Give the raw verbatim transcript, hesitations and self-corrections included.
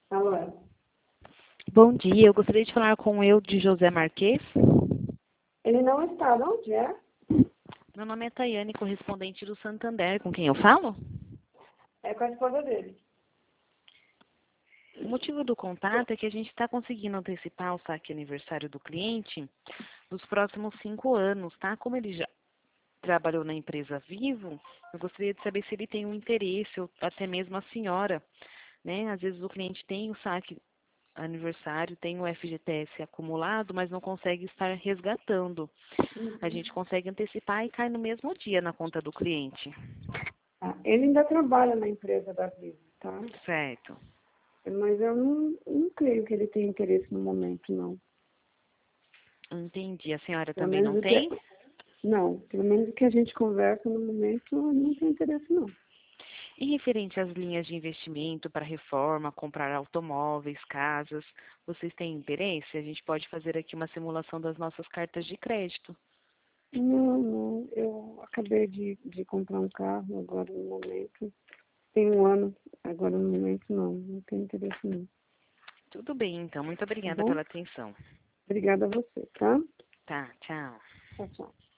Alô? Bom dia, eu gostaria de falar com eu de José Marques. Ele não está, de onde é? Meu nome é Tayane, correspondente do Santander. Com quem eu falo? É com a esposa dele. O motivo do contato é que a gente está conseguindo antecipar o saque aniversário do cliente nos próximos cinco anos, tá? Como ele já trabalhou na empresa Vivo, eu gostaria de saber se ele tem um interesse, ou até mesmo a senhora, né? Às vezes o cliente tem o saque aniversário, tem o F G T S acumulado, mas não consegue estar resgatando. A gente consegue antecipar e cai no mesmo dia na conta do cliente. Ah, ele ainda trabalha na empresa da Vivo, tá? Certo. Mas eu não, não creio que ele tenha interesse no momento, não. Entendi. A senhora Pelo também menos não o que, tem? não, pelo menos o que a gente conversa no momento, ele não tem interesse, não. E referente às linhas de investimento para reforma, comprar automóveis, casas, vocês têm interesse? A gente pode fazer aqui uma simulação das nossas cartas de crédito. Não, não. Eu acabei de, de comprar um carro agora no momento. Tem um ano, agora no momento não. Não tem interesse, não. Tudo bem, então. Muito Tá obrigada bom? pela atenção. Obrigada a você, tá? Tá, tchau. Tchau, tchau.